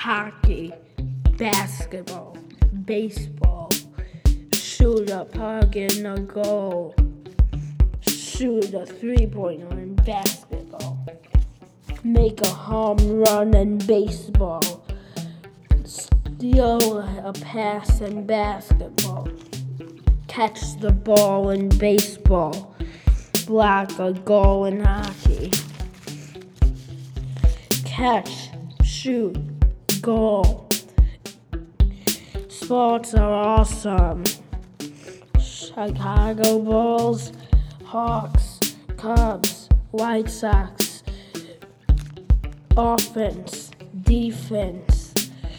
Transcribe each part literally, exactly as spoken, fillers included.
hockey, basketball, baseball, shoot a puck in a goal, shoot a three-pointer in basketball, make a home run in baseball, steal a pass in basketball, catch the ball in baseball, block a goal in hockey, catch, shoot, goal. Sports are awesome. Chicago Bulls, Hawks, Cubs, White Sox, offense, defense,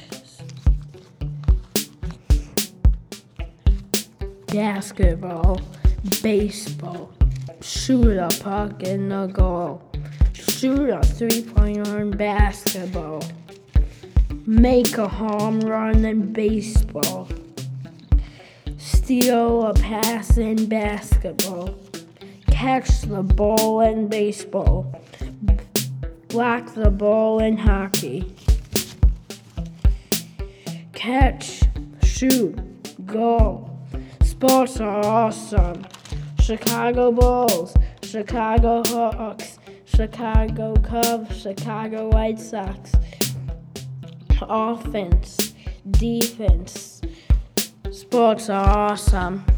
basketball, baseball, shoot a puck in a goal, shoot a three-pointer in basketball, make a home run in baseball, steal a pass in basketball, catch the ball in baseball, block the ball in hockey, catch, shoot, goal. Sports are awesome. Chicago Bulls, Chicago Hawks, Chicago Cubs, Chicago White Sox. Offense, defense. Sports are awesome.